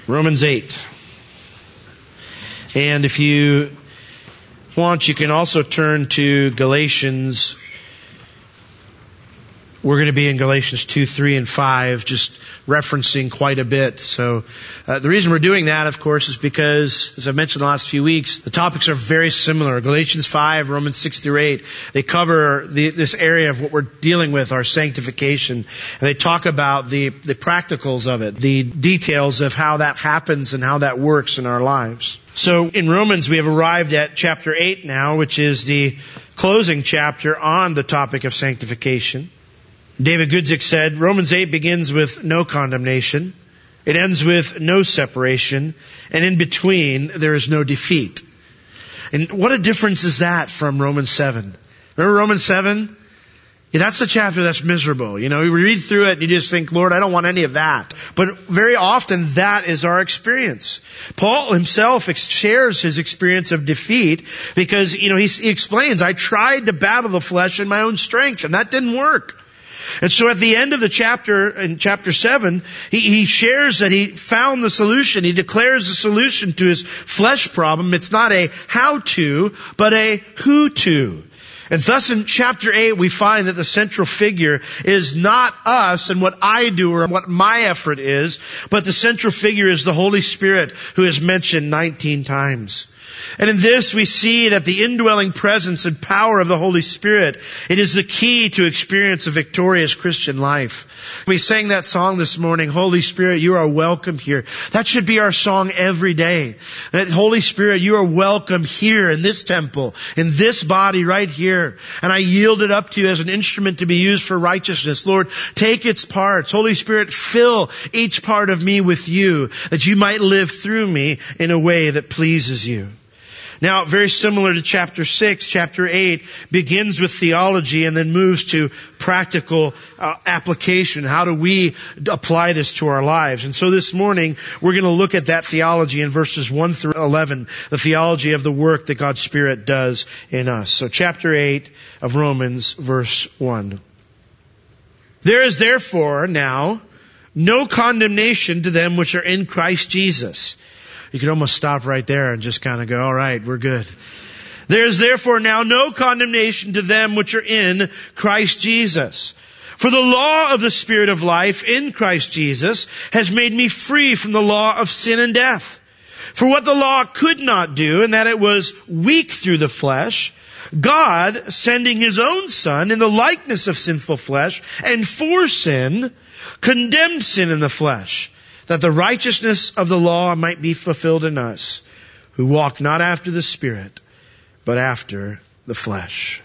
Romans 8. And if you want, you can also turn to Galatians. We're going to be in Galatians 2, 3, and 5, just referencing quite a bit. So the reason we're doing that, of course, is because, as I've mentioned the last few weeks, the topics are very similar. Galatians 5, Romans 6 through 8, they cover this area of what we're dealing with, our sanctification. And they talk about the practicals of it, the details of how that happens and how that works in our lives. So in Romans, we have arrived at chapter 8 now, which is the closing chapter on the topic of sanctification. David Guzik said, Romans 8 begins with no condemnation. It ends with no separation. And in between, there is no defeat. And what a difference is that from Romans 7? Remember Romans 7? Yeah, that's the chapter that's miserable. You know, you read through it and you just think, Lord, I don't want any of that. But very often that is our experience. Paul himself shares his experience of defeat because, you know, he explains, I tried to battle the flesh in my own strength and that didn't work. And so at the end of the chapter, in chapter 7, he shares that he found the solution. He declares the solution to his flesh problem. It's not a how-to, but a who-to. And thus in chapter 8, we find that the central figure is not us and what I do or what my effort is, but the central figure is the Holy Spirit, who is mentioned 19 times. And in this we see that the indwelling presence and power of the Holy Spirit, it is the key to experience a victorious Christian life. We sang that song this morning, Holy Spirit, you are welcome here. That should be our song every day. That Holy Spirit, you are welcome here in this temple, in this body right here. And I yield it up to you as an instrument to be used for righteousness. Lord, take its parts. Holy Spirit, fill each part of me with you, that you might live through me in a way that pleases you. Now, very similar to chapter 6, chapter 8 begins with theology and then moves to practical application. How do we apply this to our lives? And so this morning, we're going to look at that theology in verses 1 through 11, the theology of the work that God's Spirit does in us. So chapter 8 of Romans, verse 1. There is therefore now no condemnation to them which are in Christ Jesus. You could almost stop right there and just kind of go, all right, we're good. There is therefore now no condemnation to them which are in Christ Jesus. For the law of the Spirit of life in Christ Jesus has made me free from the law of sin and death. For what the law could not do, in that it was weak through the flesh, God, sending His own Son in the likeness of sinful flesh, and for sin, condemned sin in the flesh, that the righteousness of the law might be fulfilled in us, who walk not after the Spirit, but after the flesh.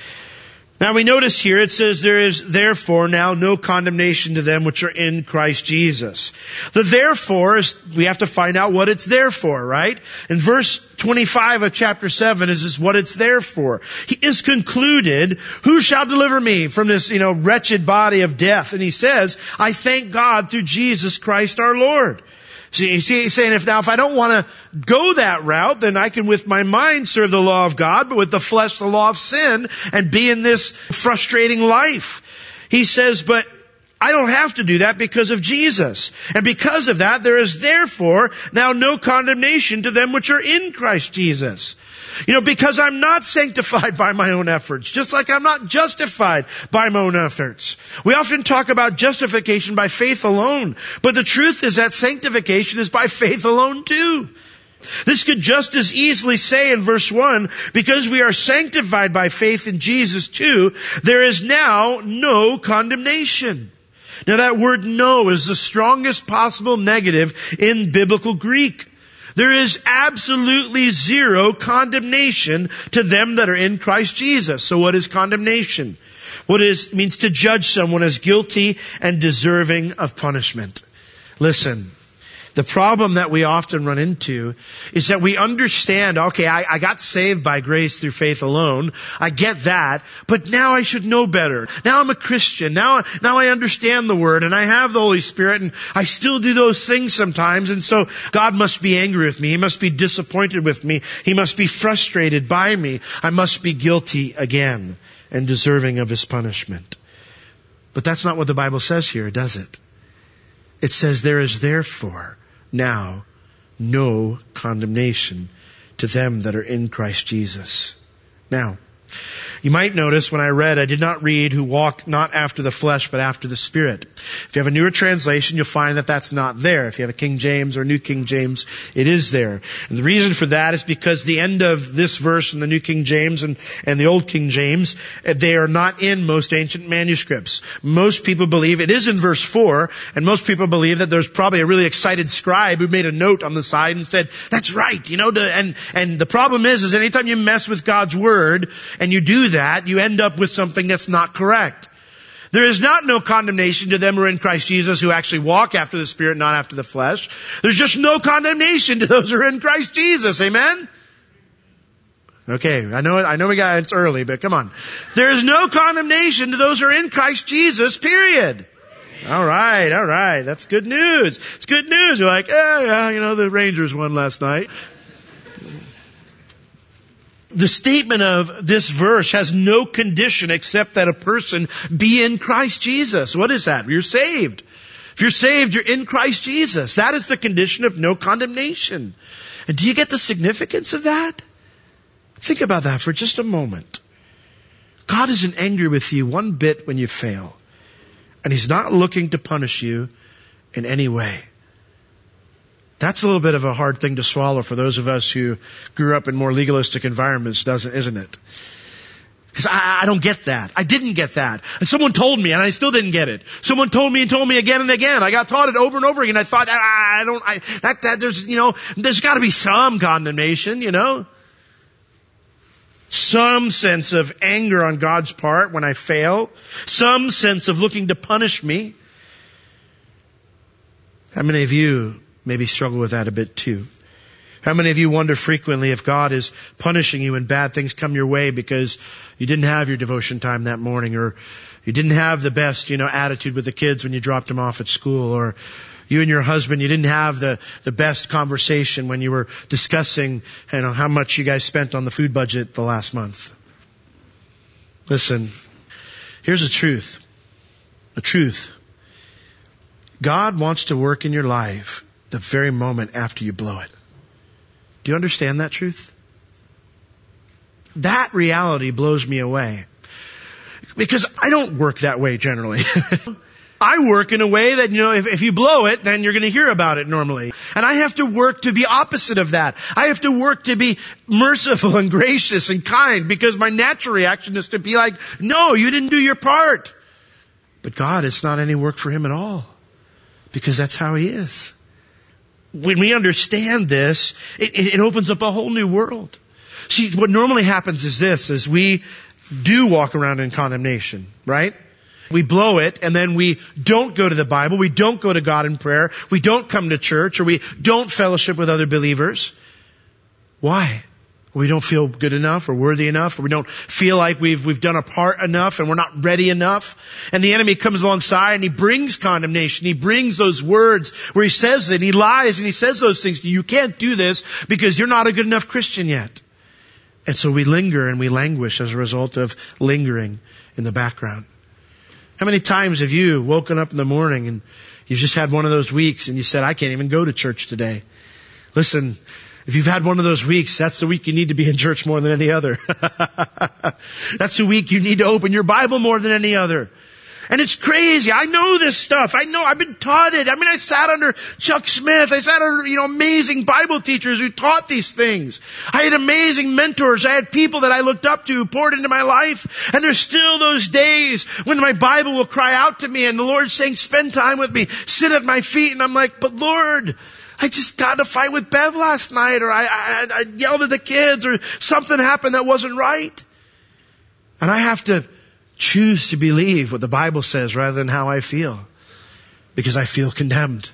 Now we notice here it says there is therefore now no condemnation to them which are in Christ Jesus. The therefore is, we have to find out what it's there for, right? In verse 25 of chapter 7 is what it's there for. He is concluded, who shall deliver me from this, wretched body of death? And he says, I thank God through Jesus Christ our Lord. See, he's saying if I don't want to go that route, then I can with my mind serve the law of God, but with the flesh, the law of sin, and be in this frustrating life. He says, but I don't have to do that because of Jesus. And because of that, there is therefore now no condemnation to them which are in Christ Jesus. Because I'm not sanctified by my own efforts, just like I'm not justified by my own efforts. We often talk about justification by faith alone, but the truth is that sanctification is by faith alone too. This could just as easily say in verse 1, because we are sanctified by faith in Jesus too, there is now no condemnation. Now that word no is the strongest possible negative in biblical Greek. There is absolutely zero condemnation to them that are in Christ Jesus. So what is condemnation? Means to judge someone as guilty and deserving of punishment. Listen, the problem that we often run into is that we understand, okay, I got saved by grace through faith alone. I get that, but now I should know better. Now I'm a Christian. Now I understand the Word and I have the Holy Spirit and I still do those things sometimes. And so God must be angry with me. He must be disappointed with me. He must be frustrated by me. I must be guilty again and deserving of His punishment. But that's not what the Bible says here, does it? It says there is therefore now no condemnation to them that are in Christ Jesus. Now, you might notice when I read, I did not read who walk not after the flesh, but after the Spirit. If you have a newer translation, you'll find that that's not there. If you have a King James or New King James, it is there. And the reason for that is because the end of this verse in the New King James and the Old King James, they are not in most ancient manuscripts. Most people believe it is in verse 4, and most people believe that there's probably a really excited scribe who made a note on the side and said, that's right, and the problem is anytime you mess with God's Word and you do that, you end up with something that's not correct. There is not no condemnation to them who are in Christ Jesus who actually walk after the Spirit, not after the flesh. There's just no condemnation to those who are in Christ Jesus. Amen? Okay, I know it's early, but come on. There is no condemnation to those who are in Christ Jesus, period. All right. That's good news. It's good news. You're like, the Rangers won last night. The statement of this verse has no condition except that a person be in Christ Jesus. What is that? You're saved. If you're saved, you're in Christ Jesus. That is the condition of no condemnation. And do you get the significance of that? Think about that for just a moment. God isn't angry with you one bit when you fail. And He's not looking to punish you in any way. That's a little bit of a hard thing to swallow for those of us who grew up in more legalistic environments, isn't it? Because I don't get that. I didn't get that. And someone told me and I still didn't get it. Someone told me again and again. I got taught it over and over again. I thought, there's gotta be some condemnation, Some sense of anger on God's part when I fail. Some sense of looking to punish me. How many of you maybe struggle with that a bit too? How many of you wonder frequently if God is punishing you when bad things come your way because you didn't have your devotion time that morning, or you didn't have the best, attitude with the kids when you dropped them off at school, or you and your husband, you didn't have the best conversation when you were discussing, how much you guys spent on the food budget the last month. Listen, here's the truth. The truth. God wants to work in your life the very moment after you blow it. Do you understand that truth? That reality blows me away. Because I don't work that way generally. I work in a way that, if you blow it, then you're going to hear about it normally. And I have to work to be opposite of that. I have to work to be merciful and gracious and kind, because my natural reaction is to be like, no, you didn't do your part. But God, it's not any work for Him at all. Because that's how He is. When we understand this, it opens up a whole new world. See, what normally happens is this, is we do walk around in condemnation, right? We blow it, and then we don't go to the Bible, we don't go to God in prayer, we don't come to church, or we don't fellowship with other believers. Why? We don't feel good enough or worthy enough, or we don't feel like we've done our part enough and we're not ready enough. And the enemy comes alongside and he brings condemnation. He brings those words where he says it, and he lies and he says those things to you. You can't do this because you're not a good enough Christian yet. And so we linger and we languish as a result of lingering in the background. How many times have you woken up in the morning and you've just had one of those weeks and you said, I can't even go to church today? Listen, if you've had one of those weeks, that's the week you need to be in church more than any other. That's the week you need to open your Bible more than any other. And it's crazy. I know this stuff. I've been taught it. I sat under Chuck Smith. I sat under, amazing Bible teachers who taught these things. I had amazing mentors. I had people that I looked up to who poured into my life. And there's still those days when my Bible will cry out to me and the Lord's saying, spend time with me, sit at my feet. And I'm like, but Lord, I just got in a fight with Bev last night, or I yelled at the kids, or something happened that wasn't right. And I have to choose to believe what the Bible says rather than how I feel, because I feel condemned.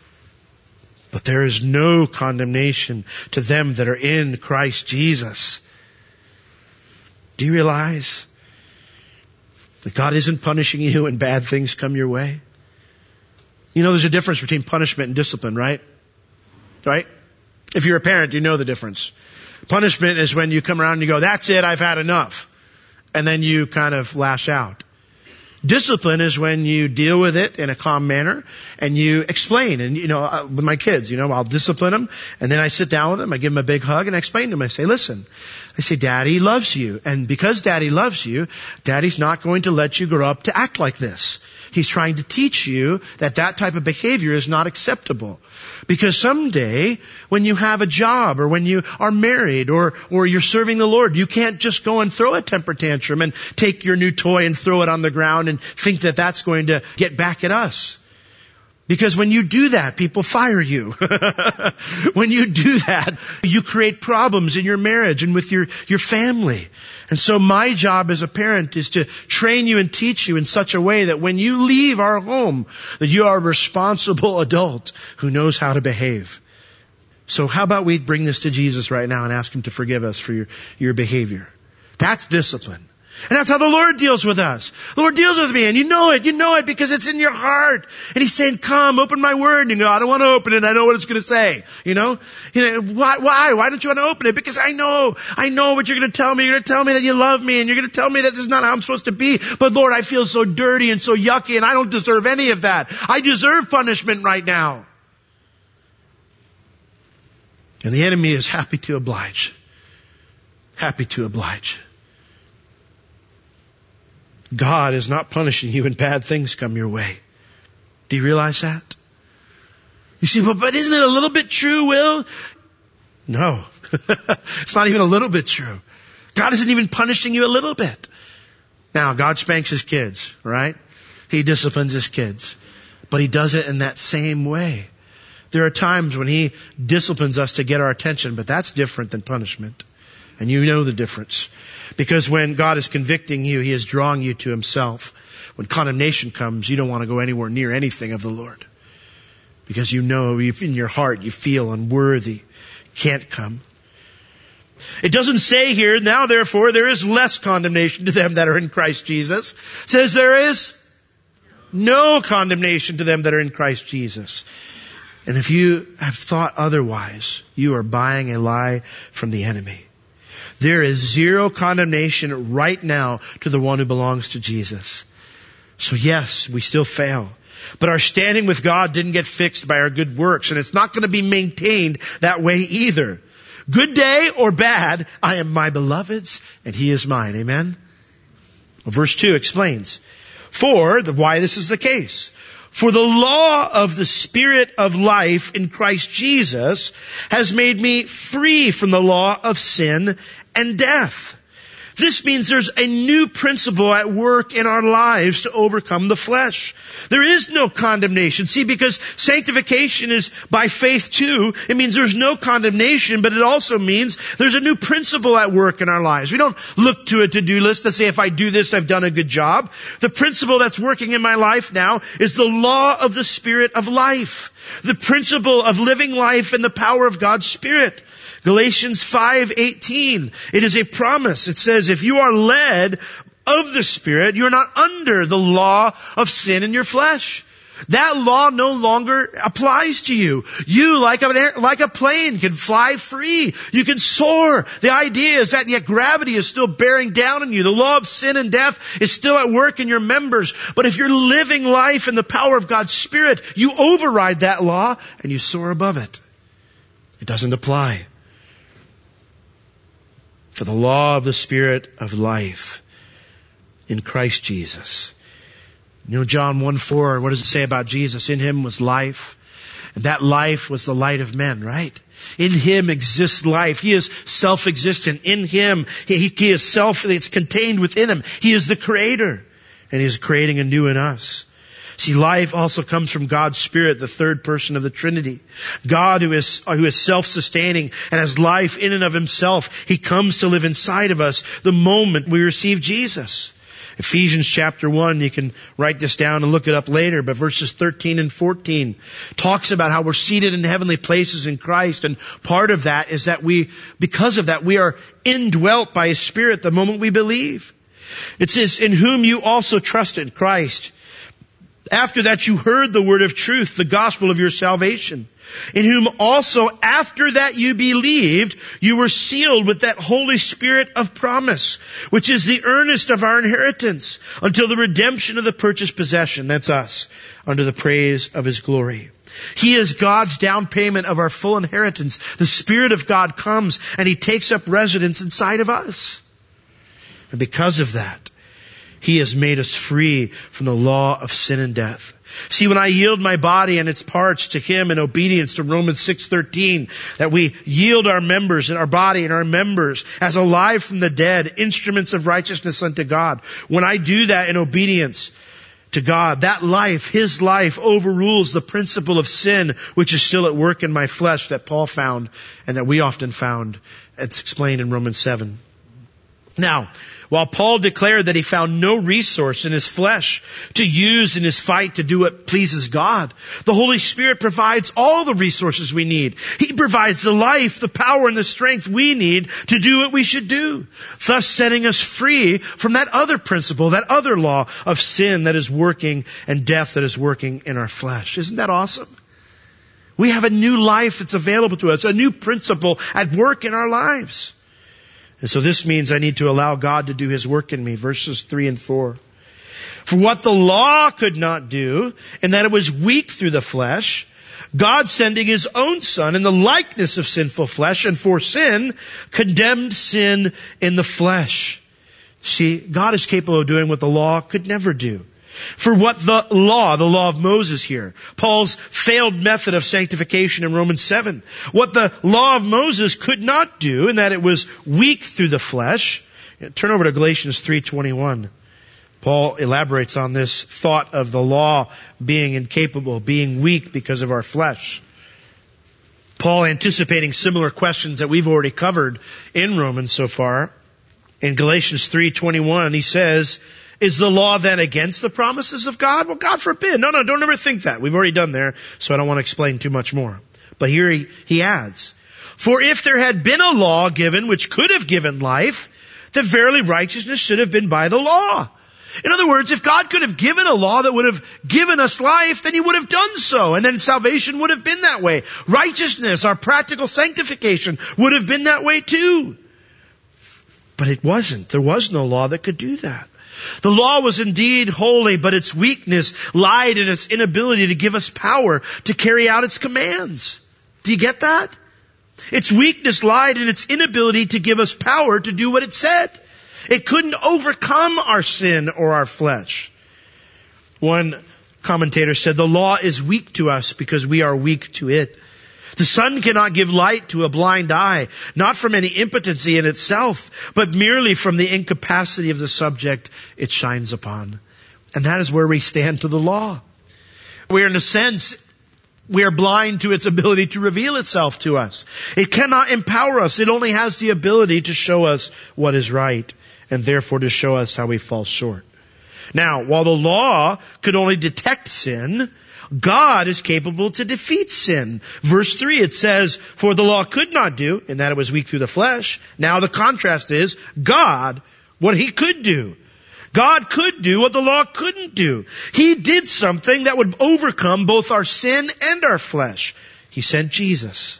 But there is no condemnation to them that are in Christ Jesus. Do you realize that God isn't punishing you when bad things come your way? There's a difference between punishment and discipline, right? Right? If you're a parent, you know the difference. Punishment is when you come around and you go, that's it, I've had enough. And then you kind of lash out. Discipline is when you deal with it in a calm manner and you explain. And, with my kids, I'll discipline them and then I sit down with them, I give them a big hug and I explain to them. I say, listen, Daddy loves you. And because Daddy loves you, Daddy's not going to let you grow up to act like this. He's trying to teach you that type of behavior is not acceptable. Because someday, when you have a job or when you are married or you're serving the Lord, you can't just go and throw a temper tantrum and take your new toy and throw it on the ground and think that that's going to get back at us. Because when you do that, people fire you. When you do that, you create problems in your marriage and with your family. And so my job as a parent is to train you and teach you in such a way that when you leave our home, that you are a responsible adult who knows how to behave. So how about we bring this to Jesus right now and ask Him to forgive us for your behavior? That's discipline. And that's how the Lord deals with us. The Lord deals with me, and you know it because it's in your heart. And He's saying, come, open my word. And you go, I don't want to open it. I know what it's going to say. Why? Why don't you want to open it? Because I know what you're going to tell me. You're going to tell me that you love me, and you're going to tell me that this is not how I'm supposed to be. But Lord, I feel so dirty and so yucky, and I don't deserve any of that. I deserve punishment right now. And the enemy is happy to oblige. Happy to oblige. God is not punishing you when bad things come your way. Do you realize that? You see, but isn't it a little bit true, Will? No. It's not even a little bit true. God isn't even punishing you a little bit. Now, God spanks His kids, right? He disciplines His kids. But He does it in that same way. There are times when He disciplines us to get our attention, but that's different than punishment. And you know the difference. Because when God is convicting you, He is drawing you to Himself. When condemnation comes, you don't want to go anywhere near anything of the Lord. Because you know in your heart you feel unworthy. Can't come. It doesn't say here, now therefore there is less condemnation to them that are in Christ Jesus. It says there is no condemnation to them that are in Christ Jesus. And if you have thought otherwise, you are buying a lie from the enemy. There is zero condemnation right now to the one who belongs to Jesus. So yes, we still fail. But our standing with God didn't get fixed by our good works, and it's not going to be maintained that way either. Good day or bad, I am my beloved's, and He is mine. Amen? Well, verse 2 explains, why this is the case. For the law of the Spirit of life in Christ Jesus has made me free from the law of sin and death. This means there's a new principle at work in our lives to overcome the flesh. There is no condemnation. See, because sanctification is by faith too, it means there's no condemnation, but it also means there's a new principle at work in our lives. We don't look to a to-do list and say, if I do this, I've done a good job. The principle that's working in my life now is the law of the Spirit of life. The principle of living life in the power of God's Spirit. Galatians 5:18. It is a promise. It says, if you are led of the Spirit, you're not under the law of sin in your flesh. That law no longer applies to you. You, like a plane, can fly free. You can soar. The idea is that yet gravity is still bearing down on you. The law of sin and death is still at work in your members. But if you're living life in the power of God's Spirit, you override that law and you soar above it. It doesn't apply. For the law of the Spirit of life in Christ Jesus. John 1:4, what does it say about Jesus? In Him was life, and that life was the light of men, right? In Him exists life. He is self-existent. In Him, He is it's contained within Him. He is the Creator, and He is creating anew in us. See, life also comes from God's Spirit, the third person of the Trinity. God who is self-sustaining and has life in and of Himself. He comes to live inside of us the moment we receive Jesus. Ephesians chapter 1, you can write this down and look it up later, but verses 13 and 14 talks about how we're seated in heavenly places in Christ, and part of that is that because of that, we are indwelt by His Spirit the moment we believe. It says, in whom you also trusted, Christ, After that you heard the word of truth, the gospel of your salvation, in whom also after that you believed, you were sealed with that Holy Spirit of promise, which is the earnest of our inheritance until the redemption of the purchased possession, that's us, under the praise of His glory. He is God's down payment of our full inheritance. The Spirit of God comes and He takes up residence inside of us. And because of that, He has made us free from the law of sin and death. See, when I yield my body and its parts to Him in obedience to Romans 6:13, that we yield our members and our body and our members as alive from the dead, instruments of righteousness unto God. When I do that in obedience to God, that life, His life, overrules the principle of sin, which is still at work in my flesh that Paul found and that we often found. It's explained in Romans 7. Now, while Paul declared that he found no resource in his flesh to use in his fight to do what pleases God, the Holy Spirit provides all the resources we need. He provides the life, the power, and the strength we need to do what we should do, thus setting us free from that other principle, that other law of sin that is working and death that is working in our flesh. Isn't that awesome? We have a new life that's available to us, a new principle at work in our lives. And so this means I need to allow God to do His work in me. Verses 3 and 4. For what the law could not do, in that it was weak through the flesh, God sending His own Son in the likeness of sinful flesh, and for sin, condemned sin in the flesh. See, God is capable of doing what the law could never do. For what the law of Moses here, Paul's failed method of sanctification in Romans 7, what the law of Moses could not do, in that it was weak through the flesh. Turn over to Galatians 3:21. Paul elaborates on this thought of the law being incapable, being weak because of our flesh. Paul, anticipating similar questions that we've already covered in Romans so far, in Galatians 3:21, he says, is the law then against the promises of God? Well, God forbid. No, don't ever think that. We've already done there, so I don't want to explain too much more. But here he adds, for if there had been a law given which could have given life, then verily righteousness should have been by the law. In other words, if God could have given a law that would have given us life, then He would have done so, and then salvation would have been that way. Righteousness, our practical sanctification, would have been that way too. But it wasn't. There was no law that could do that. The law was indeed holy, but its weakness lied in its inability to give us power to carry out its commands. Do you get that? Its weakness lied in its inability to give us power to do what it said. It couldn't overcome our sin or our flesh. One commentator said, the law is weak to us because we are weak to it. The sun cannot give light to a blind eye, not from any impotency in itself, but merely from the incapacity of the subject it shines upon. And that is where we stand to the law. We're, in a sense, we are blind to its ability to reveal itself to us. It cannot empower us. It only has the ability to show us what is right, and therefore to show us how we fall short. Now, while the law could only detect sin, God is capable to defeat sin. Verse 3, it says, for the law could not do, in that it was weak through the flesh. Now the contrast is, God, what He could do. God could do what the law couldn't do. He did something that would overcome both our sin and our flesh. He sent Jesus.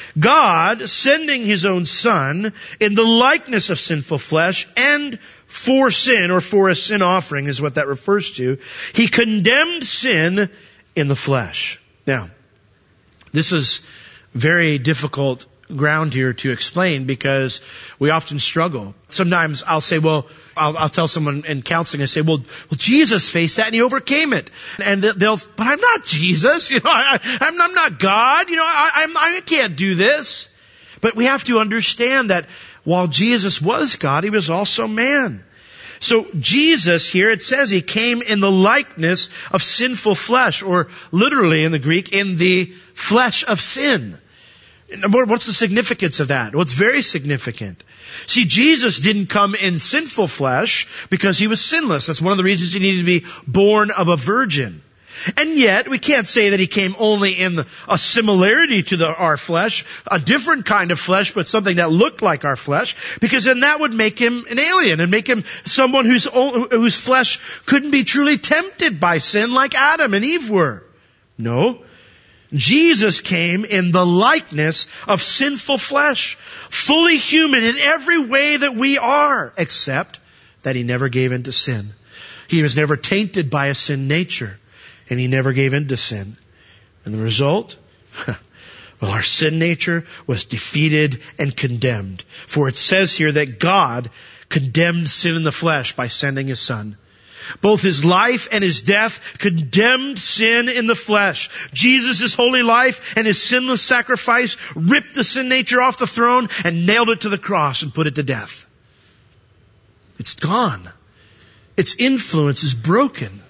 God sending His own Son in the likeness of sinful flesh and for sin, or for a sin offering is what that refers to. He condemned sin in the flesh. Now, this is very difficult ground here to explain because we often struggle. Sometimes I'll say, I'll tell someone in counseling, I say, well, Jesus faced that and He overcame it. And they'll, but I'm not Jesus. I'm not God. I can't do this. But we have to understand that while Jesus was God, He was also man. So Jesus here, it says He came in the likeness of sinful flesh, or literally in the Greek, in the flesh of sin. What's the significance of that? Well, it's very significant. See, Jesus didn't come in sinful flesh because He was sinless. That's one of the reasons He needed to be born of a virgin. And yet, we can't say that he came only in a similarity to our flesh, a different kind of flesh, but something that looked like our flesh, because then that would make him an alien and make him someone whose flesh couldn't be truly tempted by sin like Adam and Eve were. No. Jesus came in the likeness of sinful flesh, fully human in every way that we are, except that he never gave in to sin. He was never tainted by a sin nature, and he never gave in to sin. And the result? Well, our sin nature was defeated and condemned. For it says here that God condemned sin in the flesh by sending his Son. Both his life and his death condemned sin in the flesh. Jesus' holy life and his sinless sacrifice ripped the sin nature off the throne and nailed it to the cross and put it to death. It's gone. Its influence is broken.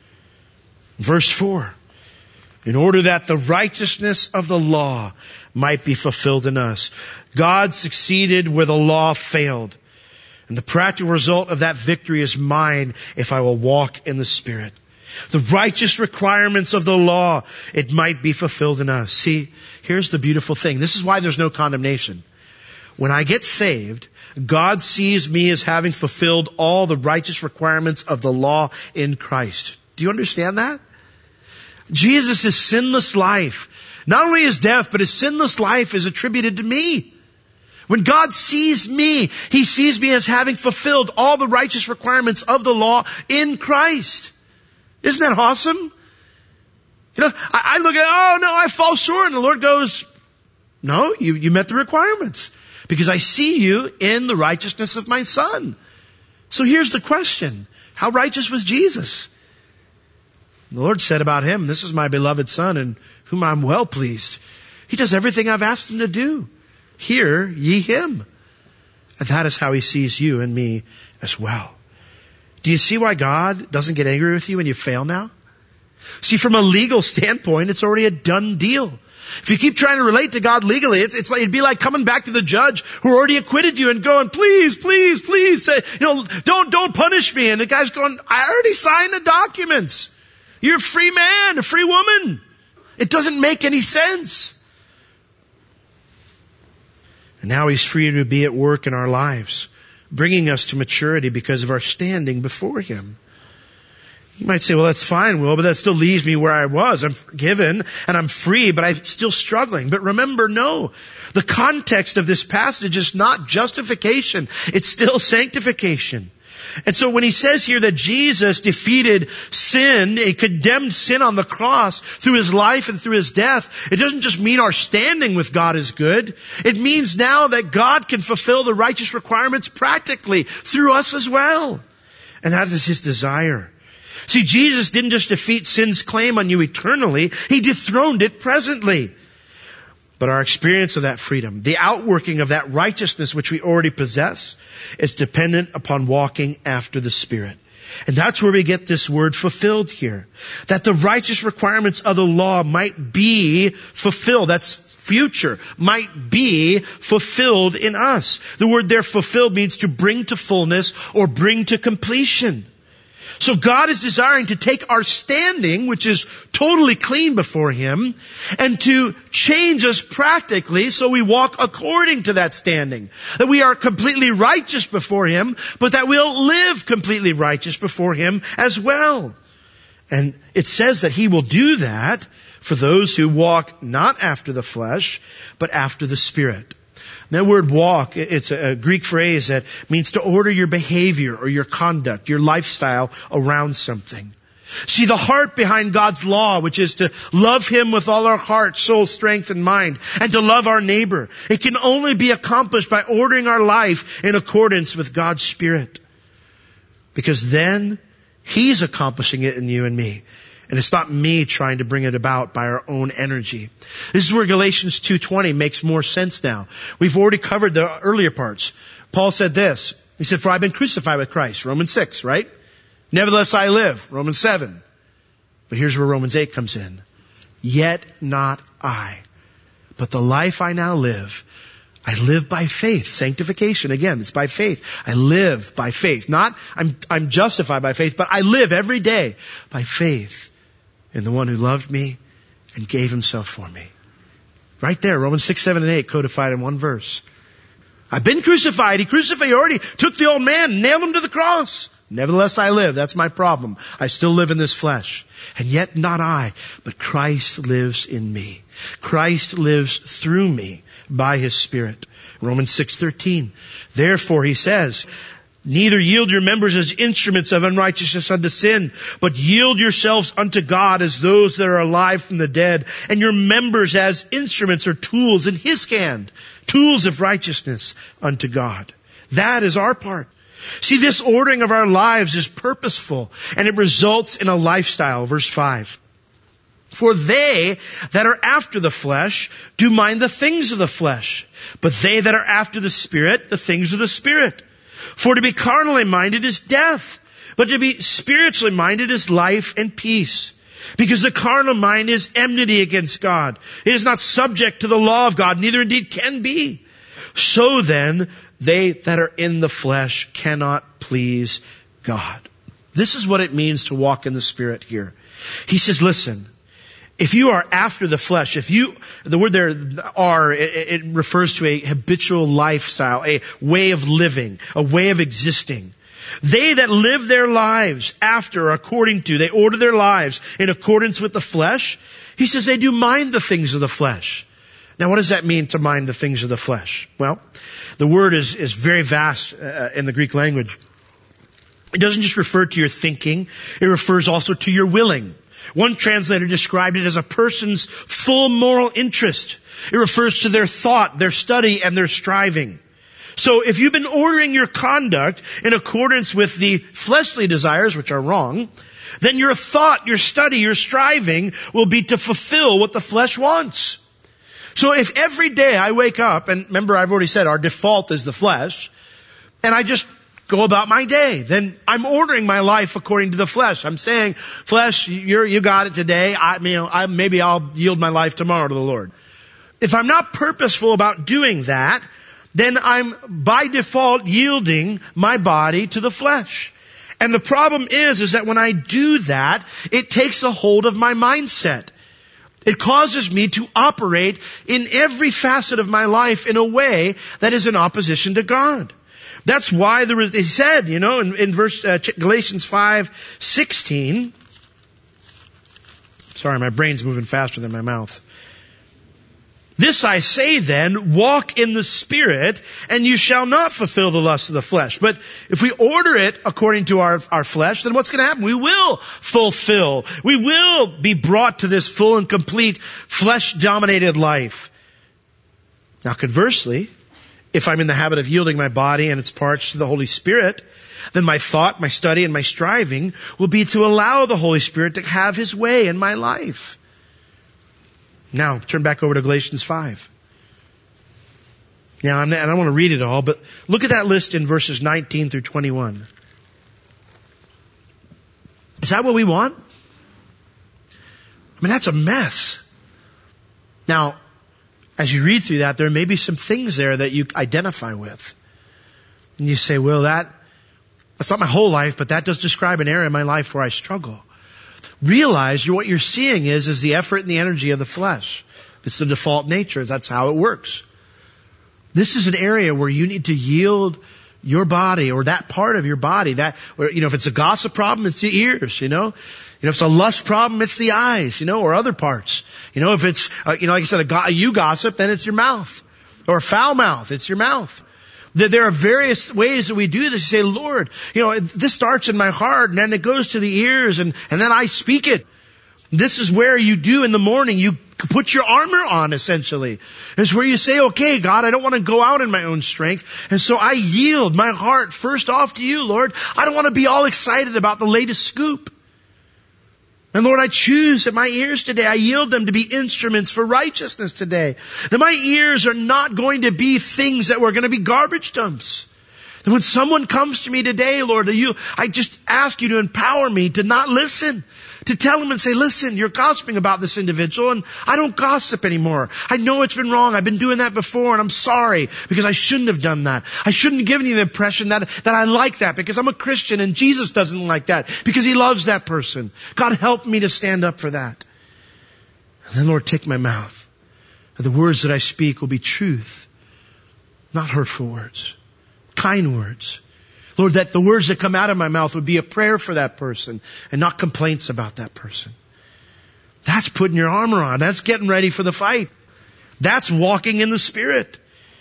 Verse 4. In order that the righteousness of the law might be fulfilled in us. God succeeded where the law failed. And the practical result of that victory is mine if I will walk in the Spirit. The righteous requirements of the law, it might be fulfilled in us. See, here's the beautiful thing. This is why there's no condemnation. When I get saved, God sees me as having fulfilled all the righteous requirements of the law in Christ. Do you understand that? Jesus' sinless life, not only his death, but his sinless life is attributed to me. When God sees me, he sees me as having fulfilled all the righteous requirements of the law in Christ. Isn't that awesome? You know, I look at, oh no, I fall short. And the Lord goes, no, you met the requirements. Because I see you in the righteousness of my Son. So here's the question. How righteous was Jesus? The Lord said about him, this is my beloved Son in whom I'm well pleased. He does everything I've asked him to do. Hear ye him. And that is how he sees you and me as well. Do you see why God doesn't get angry with you when you fail now? See, from a legal standpoint, it's already a done deal. If you keep trying to relate to God legally, it's like, it'd be like coming back to the judge who already acquitted you and going, please, please, please, say, don't punish me. And the guy's going, I already signed the documents. You're a free man, a free woman. It doesn't make any sense. And now he's free to be at work in our lives, bringing us to maturity because of our standing before him. You might say, well, that's fine, Will, but that still leaves me where I was. I'm forgiven and I'm free, but I'm still struggling. But remember, no. The context of this passage is not justification. It's still sanctification. And so when he says here that Jesus defeated sin, he condemned sin on the cross through his life and through his death, it doesn't just mean our standing with God is good. It means now that God can fulfill the righteous requirements practically through us as well. And that is his desire. See, Jesus didn't just defeat sin's claim on you eternally, he dethroned it presently. But our experience of that freedom, the outworking of that righteousness which we already possess, is dependent upon walking after the Spirit. And that's where we get this word fulfilled here. That the righteous requirements of the law might be fulfilled. That's future. Might be fulfilled in us. The word there, fulfilled, means to bring to fullness or bring to completion. So God is desiring to take our standing, which is totally clean before him, and to change us practically so we walk according to that standing. That we are completely righteous before him, but that we'll live completely righteous before him as well. And it says that he will do that for those who walk not after the flesh, but after the Spirit. That word walk, it's a Greek phrase that means to order your behavior or your conduct, your lifestyle around something. See, the heart behind God's law, which is to love him with all our heart, soul, strength, and mind, and to love our neighbor, it can only be accomplished by ordering our life in accordance with God's Spirit. Because then he's accomplishing it in you and me. And it's not me trying to bring it about by our own energy. This is where Galatians 2:20 makes more sense now. We've already covered the earlier parts. Paul said this. He said, for I've been crucified with Christ. Romans 6, right? Nevertheless I live. Romans 7. But here's where Romans 8 comes in. Yet not I, but the life I now live, I live by faith. Sanctification, again, it's by faith. I live by faith. Not I'm justified by faith, but I live every day by faith in the one who loved me and gave himself for me. Right there, Romans 6, 7, and 8 codified in one verse. I've been crucified. He already took the old man, nailed him to the cross. Nevertheless I live. That's my problem. I still live in this flesh. And yet not I, but Christ lives in me. Christ lives through me by his Spirit. Romans 6:13. Therefore, he says, neither yield your members as instruments of unrighteousness unto sin, but yield yourselves unto God as those that are alive from the dead, and your members as instruments or tools in his hand, tools of righteousness unto God. That is our part. See, this ordering of our lives is purposeful, and it results in a lifestyle. Verse 5. For they that are after the flesh do mind the things of the flesh, but they that are after the Spirit, the things of the Spirit. For to be carnally minded is death, but to be spiritually minded is life and peace. Because the carnal mind is enmity against God. It is not subject to the law of God, neither indeed can be. So then, they that are in the flesh cannot please God. This is what it means to walk in the Spirit here. He says, listen, if you are after the flesh, the word there are, it refers to a habitual lifestyle, a way of living, a way of existing. They that live their lives after, according to, they order their lives in accordance with the flesh. He says they do mind the things of the flesh. Now, what does that mean to mind the things of the flesh? Well, the word is very vast in the Greek language. It doesn't just refer to your thinking. It refers also to your willing. One translator described it as a person's full moral interest. It refers to their thought, their study, and their striving. So if you've been ordering your conduct in accordance with the fleshly desires, which are wrong, then your thought, your study, your striving will be to fulfill what the flesh wants. So if every day I wake up, and remember I've already said our default is the flesh, and I just go about my day, then I'm ordering my life according to the flesh. I'm saying, flesh, you got it today. Maybe I'll yield my life tomorrow to the Lord. If I'm not purposeful about doing that, then I'm by default yielding my body to the flesh. And the problem is that when I do that, it takes a hold of my mindset. It causes me to operate in every facet of my life in a way that is in opposition to God. That's why he said, in verse Galatians 5:16. Sorry, my brain's moving faster than my mouth. This I say then, walk in the Spirit, and you shall not fulfill the lusts of the flesh. But if we order it according to our flesh, then what's going to happen? We will fulfill. We will be brought to this full and complete flesh-dominated life. Now conversely, if I'm in the habit of yielding my body and its parts to the Holy Spirit, then my thought, my study, and my striving will be to allow the Holy Spirit to have his way in my life. Now, turn back over to Galatians 5. Now, I don't want to read it all, but look at that list in verses 19 through 21. Is that what we want? I mean, that's a mess. Now, as you read through that, there may be some things there that you identify with. And you say, well, that's not my whole life, but that does describe an area in my life where I struggle. Realize what you're seeing is the effort and the energy of the flesh. It's the default nature. That's how it works. This is an area where you need to yield your body, or that part of your body. If it's a gossip problem, it's the ears, if it's a lust problem, it's the eyes, or other parts. If it's, like I said, you gossip, then it's your mouth. Or foul mouth, it's your mouth. There are various ways that we do this. You say, Lord, this starts in my heart, and then it goes to the ears, and then I speak it. This is where you do in the morning. You put your armor on, essentially. It's where you say, okay, God, I don't want to go out in my own strength. And so I yield my heart first off to you, Lord. I don't want to be all excited about the latest scoop. And Lord, I choose that my ears today, I yield them to be instruments for righteousness today. That my ears are not going to be things that were going to be garbage dumps. That when someone comes to me today, Lord, I just ask you to empower me to not listen, To tell him and say, listen, you're gossiping about this individual and I don't gossip anymore. I know it's been wrong. I've been doing that before and I'm sorry because I shouldn't have done that. I shouldn't have given you the impression that I like that because I'm a Christian and Jesus doesn't like that because he loves that person. God, help me to stand up for that. And then, Lord, take my mouth. And the words that I speak will be truth, not hurtful words, kind words. Lord, that the words that come out of my mouth would be a prayer for that person and not complaints about that person. That's putting your armor on. That's getting ready for the fight. That's walking in the Spirit.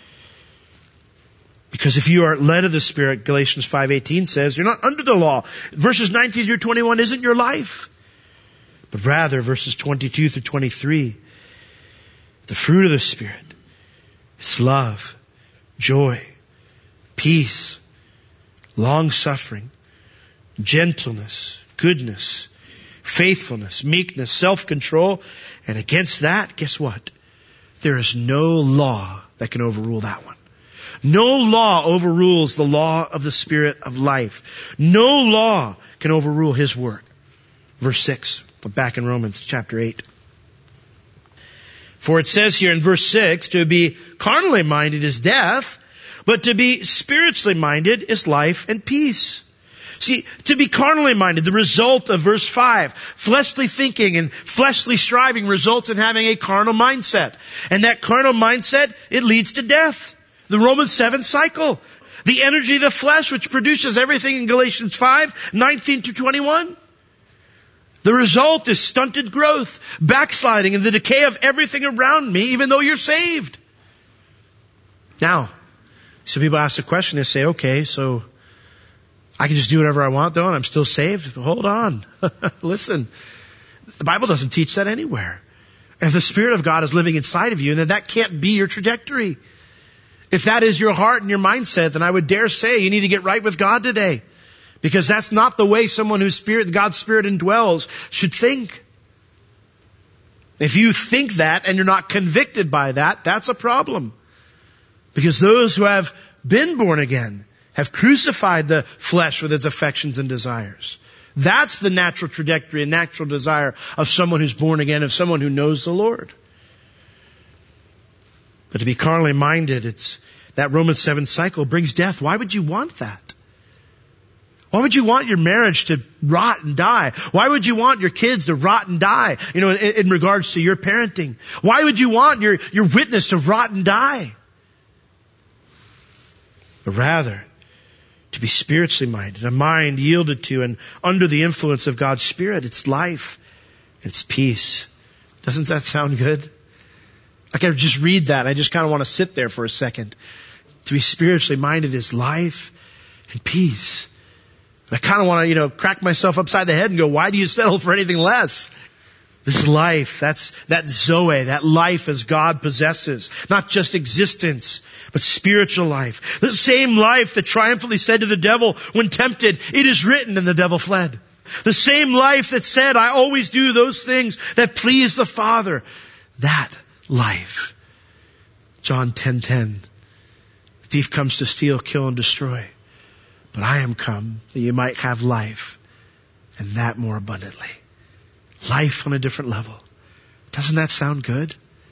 Because if you are led of the Spirit, Galatians 5:18 says, you're not under the law. Verses 19 through 21 isn't your life. But rather, verses 22 through 23, the fruit of the Spirit is love, joy, peace, long-suffering, gentleness, goodness, faithfulness, meekness, self-control. And against that, guess what? There is no law that can overrule that one. No law overrules the law of the Spirit of life. No law can overrule His work. Verse 6, back in Romans chapter 8. For it says here in verse 6, to be carnally minded is death, but to be spiritually minded is life and peace. See, to be carnally minded, the result of verse 5, fleshly thinking and fleshly striving results in having a carnal mindset. And that carnal mindset, it leads to death. The Romans 7 cycle. The energy of the flesh, which produces everything in Galatians 5, 19 to 21. The result is stunted growth, backsliding, and the decay of everything around me, even though you're saved. Now, some people ask the question, they say, okay, so I can just do whatever I want though, and I'm still saved? Hold on. Listen, the Bible doesn't teach that anywhere. And if the Spirit of God is living inside of you, then that can't be your trajectory. If that is your heart and your mindset, then I would dare say you need to get right with God today. Because that's not the way someone whose Spirit, God's Spirit indwells, should think. If you think that and you're not convicted by that, that's a problem. Because those who have been born again have crucified the flesh with its affections and desires. That's the natural trajectory and natural desire of someone who's born again, of someone who knows the Lord. But to be carnally minded, it's that Romans 7 cycle brings death. Why would you want that? Why would you want your marriage to rot and die? Why would you want your kids to rot and die? In regards to your parenting. Why would you want your witness to rot and die? But rather, to be spiritually minded, a mind yielded to and under the influence of God's Spirit. It's life. It's peace. Doesn't that sound good? I can just read that. I just kind of want to sit there for a second. To be spiritually minded is life and peace. And I kind of want to, crack myself upside the head and go, why do you settle for anything less? This is life. That's that Zoe, that life as God possesses. Not just existence, but spiritual life. The same life that triumphantly said to the devil when tempted, it is written, and the devil fled. The same life that said, I always do those things that please the Father. That life. John 10:10. The thief comes to steal, kill, and destroy. But I am come that you might have life, and that more abundantly. Life on a different level. Doesn't that sound good?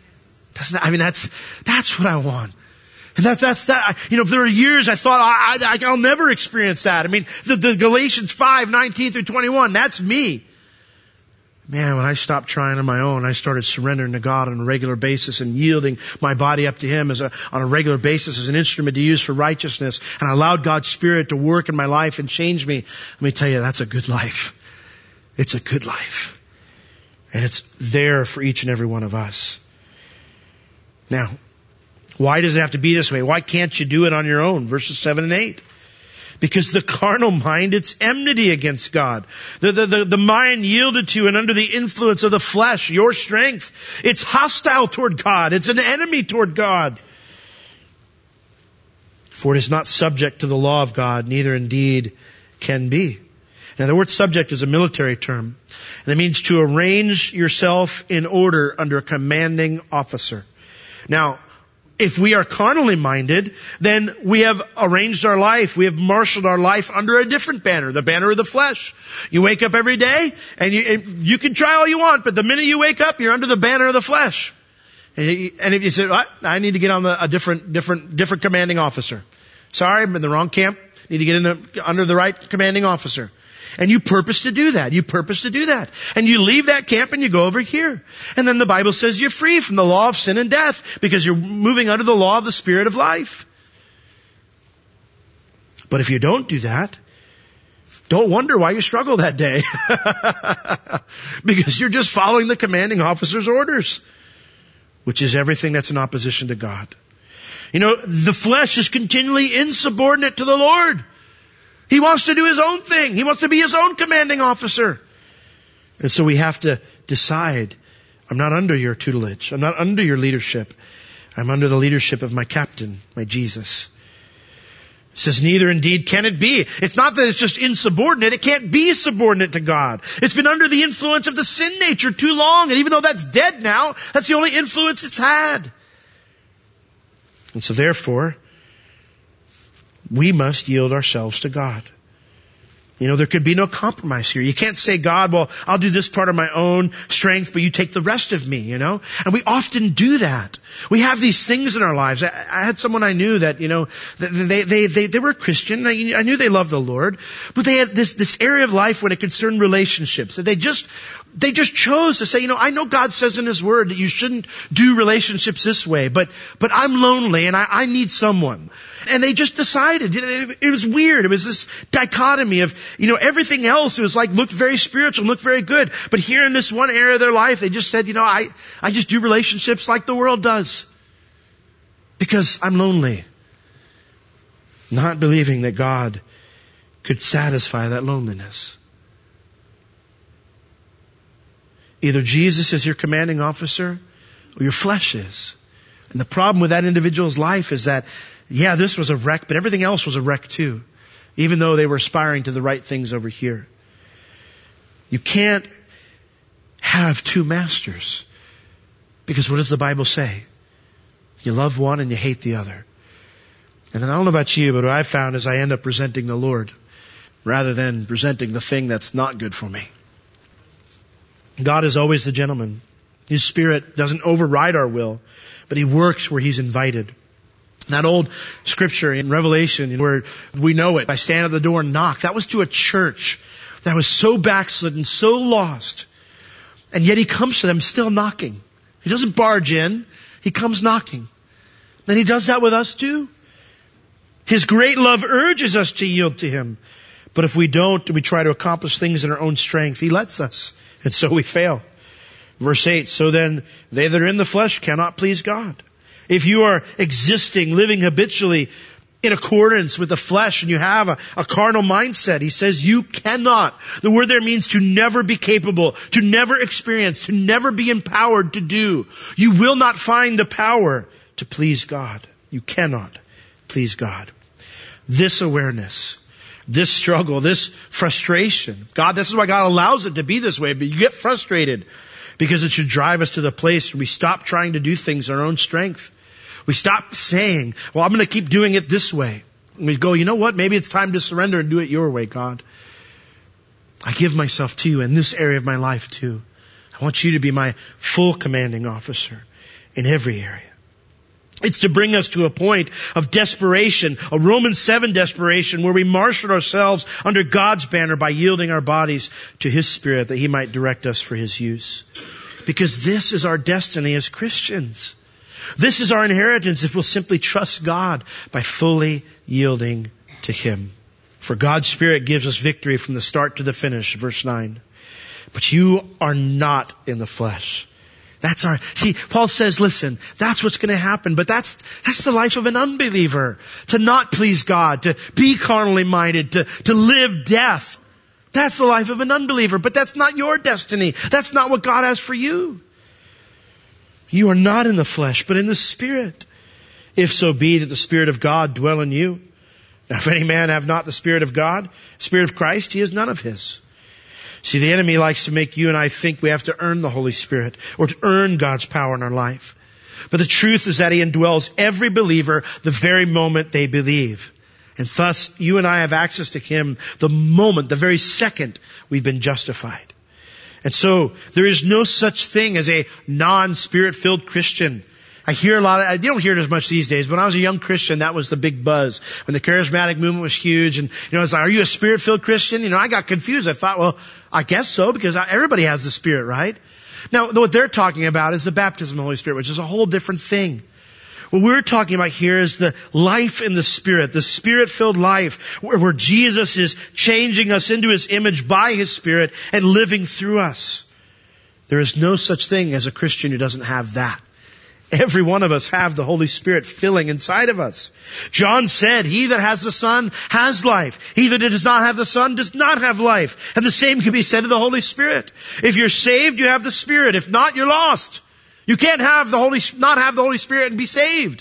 That's what I want. And that's that. There are years I thought I'll never experience that. The Galatians 5, 19 through 21, that's me. Man, when I stopped trying on my own, I started surrendering to God on a regular basis and yielding my body up to Him on a regular basis as an instrument to use for righteousness. And I allowed God's Spirit to work in my life and change me. Let me tell you, that's a good life. It's a good life. And it's there for each and every one of us. Now, why does it have to be this way? Why can't you do it on your own? Verses 7 and 8. Because the carnal mind, it's enmity against God. The mind yielded to and under the influence of the flesh, your strength, it's hostile toward God. It's an enemy toward God. For it is not subject to the law of God, neither indeed can be. Now the word subject is a military term. And that means to arrange yourself in order under a commanding officer. Now, If we are carnally minded, then we have arranged our life, we have marshaled our life under a different banner, the banner of the flesh. You wake up every day, and you can try all you want, but the minute you wake up, you're under the banner of the flesh. And if you say, I need to get on a different commanding officer. Sorry, I'm in the wrong camp. Need to get under the right commanding officer. And you purpose to do that. You purpose to do that. And you leave that camp and you go over here. And then the Bible says you're free from the law of sin and death because you're moving under the law of the Spirit of life. But if you don't do that, don't wonder why you struggle that day. Because you're just following the commanding officer's orders, which is everything that's in opposition to God. You know, the flesh is continually insubordinate to the Lord. He wants to do his own thing. He wants to be his own commanding officer. And so we have to decide, I'm not under your tutelage. I'm not under your leadership. I'm under the leadership of my captain, my Jesus. It says, neither indeed can it be. It's not that it's just insubordinate. It can't be subordinate to God. It's been under the influence of the sin nature too long. And even though that's dead now, that's the only influence it's had. And so therefore, we must yield ourselves to God. You know, there could be no compromise here. You can't say, God, well, I'll do this part of my own strength, but you take the rest of me, you know? And we often do that. We have these things in our lives. I had someone I knew that, you know, they were a Christian. I knew they loved the Lord, but they had this area of life when it concerned relationships. They just chose to say, you know, I know God says in His Word that you shouldn't do relationships this way, but I'm lonely and I need someone. And they just decided. It was weird. It was this dichotomy of, you know, everything else. It was like, looked very spiritual, looked very good. But here in this one area of their life, they just said, you know, I just do relationships like the world does. Because I'm lonely. Not believing that God could satisfy that loneliness. Either Jesus is your commanding officer or your flesh is. And the problem with that individual's life is that, yeah, this was a wreck, but everything else was a wreck too. Even though they were aspiring to the right things over here. You can't have two masters. Because what does the Bible say? You love one and you hate the other. And I don't know about you, but what I've found is I end up resenting the Lord rather than resenting the thing that's not good for me. God is always the gentleman. His Spirit doesn't override our will, but He works where He's invited. That old scripture in Revelation where we know it, I stand at the door and knock. That was to a church that was so backslidden, so lost. And yet He comes to them still knocking. He doesn't barge in. He comes knocking. And He does that with us too. His great love urges us to yield to Him. But if we don't, we try to accomplish things in our own strength, He lets us. And so we fail. Verse 8, so then they that are in the flesh cannot please God. If you are existing, living habitually in accordance with the flesh and you have a carnal mindset, He says you cannot. The word there means to never be capable, to never experience, to never be empowered to do. You will not find the power to please God. You cannot please God. This awareness, this struggle, this frustration. God, this is why God allows it to be this way, but you get frustrated because it should drive us to the place where we stop trying to do things in our own strength. We stop saying, well, I'm going to keep doing it this way. And we go, you know what? Maybe it's time to surrender and do it your way, God. I give myself to you in this area of my life too. I want you to be my full commanding officer in every area. It's to bring us to a point of desperation, a Romans 7 desperation, where we marshal ourselves under God's banner by yielding our bodies to His Spirit that He might direct us for His use. Because this is our destiny as Christians. This is our inheritance if we'll simply trust God by fully yielding to Him. For God's Spirit gives us victory from the start to the finish, verse 9. But you are not in the flesh. See, Paul says, listen, that's what's going to happen, but that's the life of an unbeliever. To not please God, to be carnally minded, to live death. That's the life of an unbeliever, but that's not your destiny. That's not what God has for you. You are not in the flesh, but in the Spirit. If so be that the Spirit of God dwell in you. Now, if any man have not the Spirit of God, Spirit of Christ, he is none of His. See, the enemy likes to make you and I think we have to earn the Holy Spirit or to earn God's power in our life. But the truth is that he indwells every believer the very moment they believe. And thus, you and I have access to him the moment, the very second we've been justified. And so, there is no such thing as a non-Spirit-filled Christian. I hear a lot of, you don't hear it as much these days, but when I was a young Christian, that was the big buzz. When the charismatic movement was huge, and, it's like, are you a Spirit-filled Christian? I got confused. I thought, well, I guess so, because everybody has the Spirit, right? Now, what they're talking about is the baptism of the Holy Spirit, which is a whole different thing. What we're talking about here is the life in the Spirit, the Spirit-filled life, where Jesus is changing us into His image by His Spirit and living through us. There is no such thing as a Christian who doesn't have that. Every one of us have the Holy Spirit filling inside of us. John said, he that has the Son has life. He that does not have the Son does not have life. And the same can be said of the Holy Spirit. If you're saved, you have the Spirit. If not, you're lost. You can't have not have the Holy Spirit and be saved.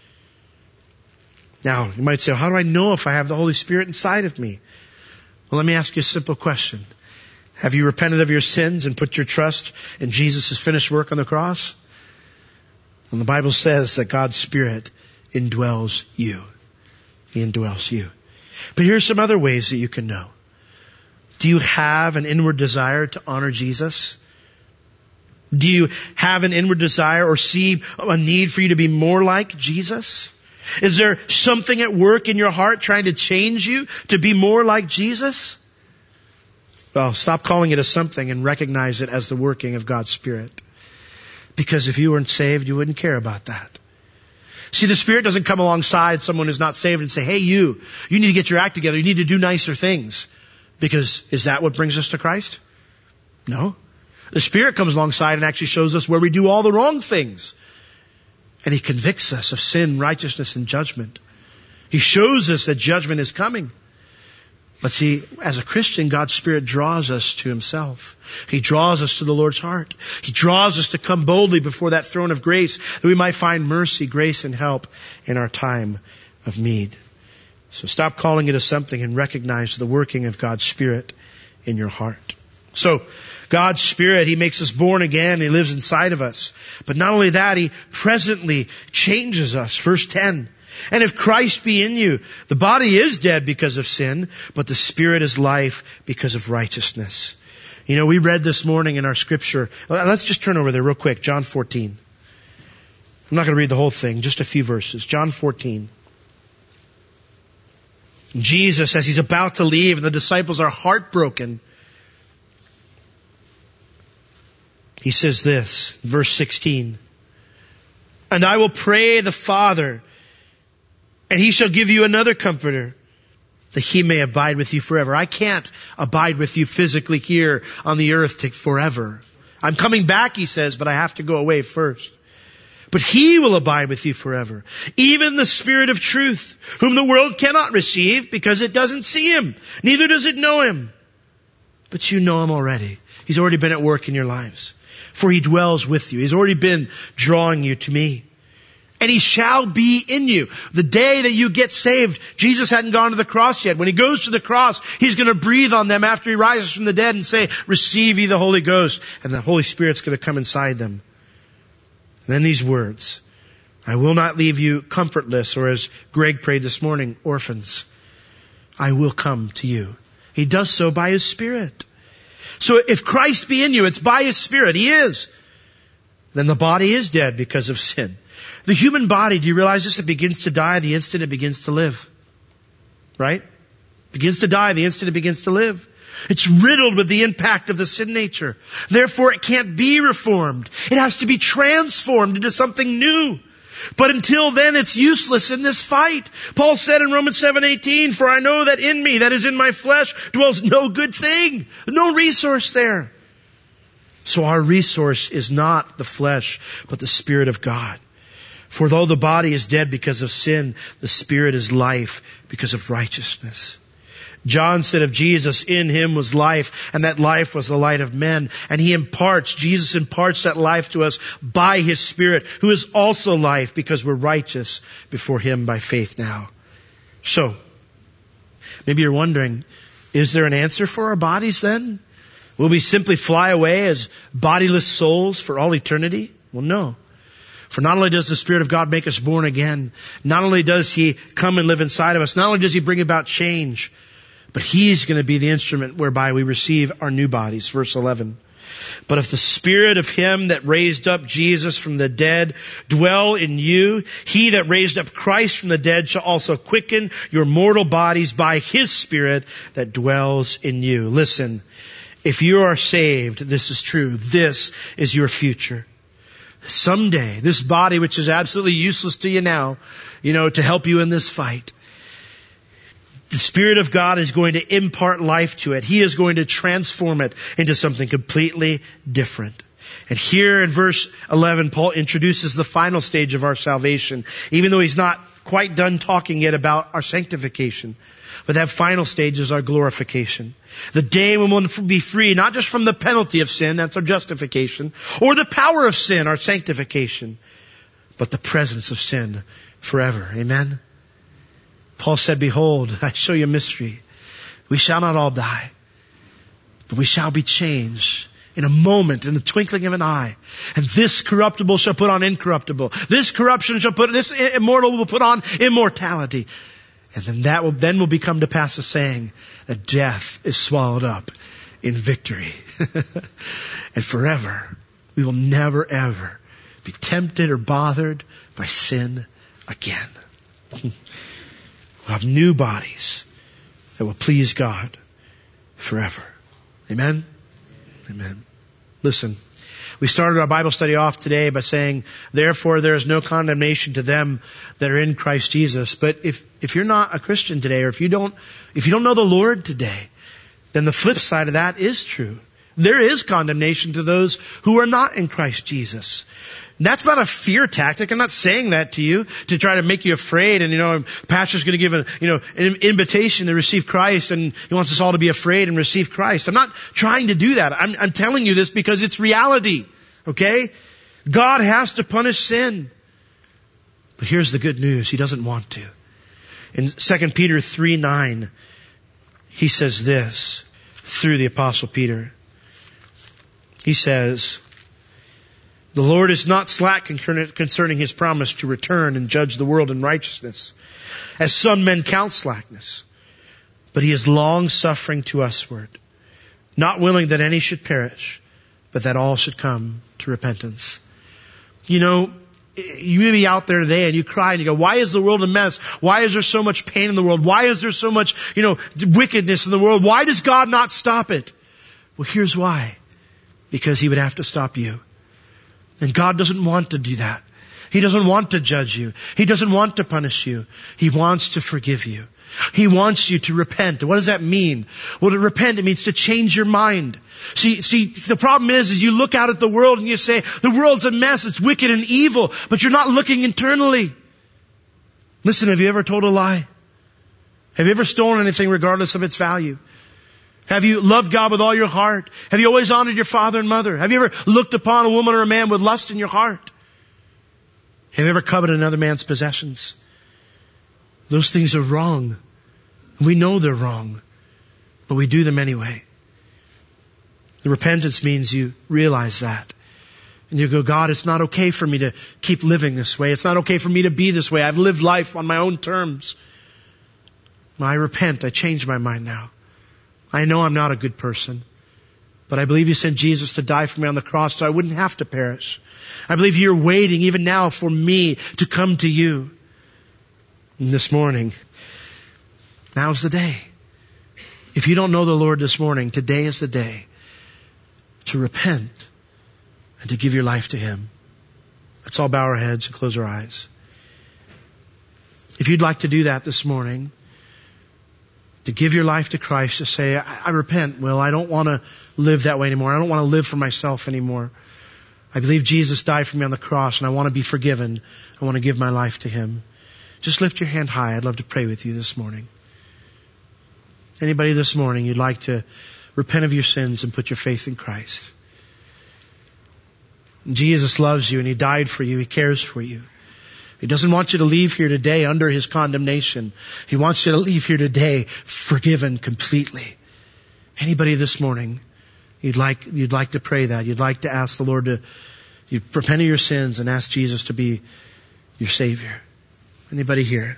Now, you might say, how do I know if I have the Holy Spirit inside of me? Well, let me ask you a simple question. Have you repented of your sins and put your trust in Jesus' finished work on the cross? And the Bible says that God's Spirit indwells you. He indwells you. But here's some other ways that you can know. Do you have an inward desire to honor Jesus? Do you have an inward desire or see a need for you to be more like Jesus? Is there something at work in your heart trying to change you to be more like Jesus? Well, stop calling it a something and recognize it as the working of God's Spirit. Because if you weren't saved, you wouldn't care about that. See, the Spirit doesn't come alongside someone who's not saved and say, hey, you need to get your act together. You need to do nicer things. Because is that what brings us to Christ? No. The Spirit comes alongside and actually shows us where we do all the wrong things. And He convicts us of sin, righteousness, and judgment. He shows us that judgment is coming. But see, as a Christian, God's Spirit draws us to Himself. He draws us to the Lord's heart. He draws us to come boldly before that throne of grace, that we might find mercy, grace, and help in our time of need. So stop calling it a something and recognize the working of God's Spirit in your heart. So, God's Spirit, He makes us born again. He lives inside of us. But not only that, He presently changes us. Verse 10. And if Christ be in you, the body is dead because of sin, but the Spirit is life because of righteousness. We read this morning in our scripture. Let's just turn over there real quick. John 14. I'm not going to read the whole thing, just a few verses. John 14. Jesus, as He's about to leave, and the disciples are heartbroken, He says this, verse 16. And I will pray the Father, and He shall give you another comforter, that He may abide with you forever. I can't abide with you physically here on the earth forever. I'm coming back, He says, but I have to go away first. But He will abide with you forever. Even the Spirit of truth, whom the world cannot receive because it doesn't see Him, neither does it know Him. But you know Him already. He's already been at work in your lives. For He dwells with you. He's already been drawing you to me. And He shall be in you. The day that you get saved, Jesus hadn't gone to the cross yet. When He goes to the cross, He's going to breathe on them after He rises from the dead and say, receive ye the Holy Ghost. And the Holy Spirit's going to come inside them. And then these words, I will not leave you comfortless, or as Greg prayed this morning, orphans. I will come to you. He does so by His Spirit. So if Christ be in you, it's by His Spirit. He is. Then the body is dead because of sin. The human body, do you realize this? It begins to die the instant it begins to live. Right? It begins to die the instant it begins to live. It's riddled with the impact of the sin nature. Therefore, it can't be reformed. It has to be transformed into something new. But until then, it's useless in this fight. Paul said in Romans 7:18, for I know that in me, that is in my flesh, dwells no good thing. No resource there. So our resource is not the flesh, but the Spirit of God. For though the body is dead because of sin, the Spirit is life because of righteousness. John said of Jesus, in Him was life, and that life was the light of men. And Jesus imparts that life to us by His Spirit, who is also life, because we're righteous before Him by faith now. So, maybe you're wondering, is there an answer for our bodies then? Will we simply fly away as bodiless souls for all eternity? Well, no. For not only does the Spirit of God make us born again, not only does He come and live inside of us, not only does He bring about change, but He's going to be the instrument whereby we receive our new bodies. Verse 11. But if the Spirit of Him that raised up Jesus from the dead dwell in you, He that raised up Christ from the dead shall also quicken your mortal bodies by His Spirit that dwells in you. Listen, if you are saved, this is true. This is your future. Someday, this body, which is absolutely useless to you now, to help you in this fight, the Spirit of God is going to impart life to it. He is going to transform it into something completely different. And here in verse 11, Paul introduces the final stage of our salvation, even though he's not quite done talking yet about our sanctification. But that final stage is our glorification. The day when we'll be free, not just from the penalty of sin, that's our justification, or the power of sin, our sanctification, but the presence of sin forever. Amen? Paul said, behold, I show you a mystery. We shall not all die, but we shall be changed in a moment, in the twinkling of an eye. And this corruptible shall put on incorruptible. This immortal will put on immortality. And then that will become to pass a saying that death is swallowed up in victory. And forever, we will never ever be tempted or bothered by sin again. We'll have new bodies that will please God forever. Amen? Amen. Listen, we started our Bible study off today by saying, therefore there is no condemnation to them that are in Christ Jesus. But if you're not a Christian today, or if you don't know the Lord today, then the flip side of that is true. There is condemnation to those who are not in Christ Jesus. And that's not a fear tactic. I'm not saying that to you to try to make you afraid. And pastor's going to give an invitation to receive Christ, and he wants us all to be afraid and receive Christ. I'm not trying to do that. I'm telling you this because it's reality. Okay? God has to punish sin. But here's the good news. He doesn't want to. In 2 Peter 3:9, he says this through the Apostle Peter. He says, the Lord is not slack concerning His promise to return and judge the world in righteousness, as some men count slackness. But He is long-suffering to usward, not willing that any should perish, but that all should come to repentance. You may be out there today and you cry and you go, why is the world a mess? Why is there so much pain in the world? Why is there so much, wickedness in the world? Why does God not stop it? Well, here's why. Because He would have to stop you. And God doesn't want to do that. He doesn't want to judge you. He doesn't want to punish you. He wants to forgive you. He wants you to repent. What does that mean? Well, to repent, it means to change your mind. See, the problem is you look out at the world and you say, the world's a mess, it's wicked and evil, but you're not looking internally. Listen, have you ever told a lie? Have you ever stolen anything regardless of its value? Have you loved God with all your heart? Have you always honored your father and mother? Have you ever looked upon a woman or a man with lust in your heart? Have you ever coveted another man's possessions? Those things are wrong. We know they're wrong, but we do them anyway. The repentance means you realize that. And you go, God, it's not okay for me to keep living this way. It's not okay for me to be this way. I've lived life on my own terms. I repent. I change my mind now. I know I'm not a good person, but I believe You sent Jesus to die for me on the cross so I wouldn't have to perish. I believe You're waiting even now for me to come to You. And this morning, now's the day. If you don't know the Lord this morning, today is the day to repent and to give your life to Him. Let's all bow our heads and close our eyes. If you'd like to do that this morning, to give your life to Christ, to say, I repent. Well, I don't want to live that way anymore. I don't want to live for myself anymore. I believe Jesus died for me on the cross and I want to be forgiven. I want to give my life to Him. Just lift your hand high. I'd love to pray with you this morning. Anybody this morning you'd like to repent of your sins and put your faith in Christ? Jesus loves you and He died for you. He cares for you. He doesn't want you to leave here today under His condemnation. He wants you to leave here today forgiven completely. Anybody this morning, you'd like to pray that. You'd like to ask the Lord to You repent of your sins and ask Jesus to be your Savior. Anybody here?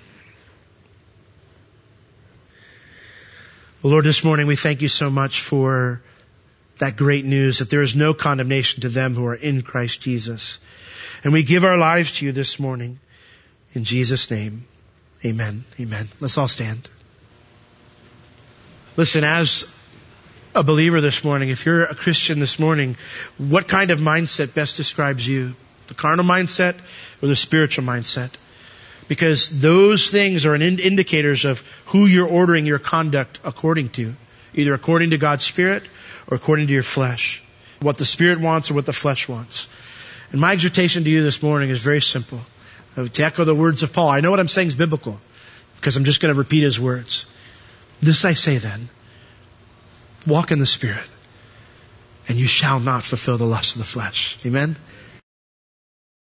Well, Lord, this morning we thank you so much for that great news that there is no condemnation to them who are in Christ Jesus. And we give our lives to you this morning. In Jesus' name, amen. Amen. Let's all stand. Listen, as a believer this morning, if you're a Christian this morning, what kind of mindset best describes you? The carnal mindset or the spiritual mindset? Because those things are indicators of who you're ordering your conduct according to. Either according to God's Spirit or according to your flesh. What the Spirit wants or what the flesh wants. And my exhortation to you this morning is very simple. To echo the words of Paul. I know what I'm saying is biblical, because I'm just going to repeat his words. This I say then, walk in the Spirit, and you shall not fulfill the lust of the flesh. Amen?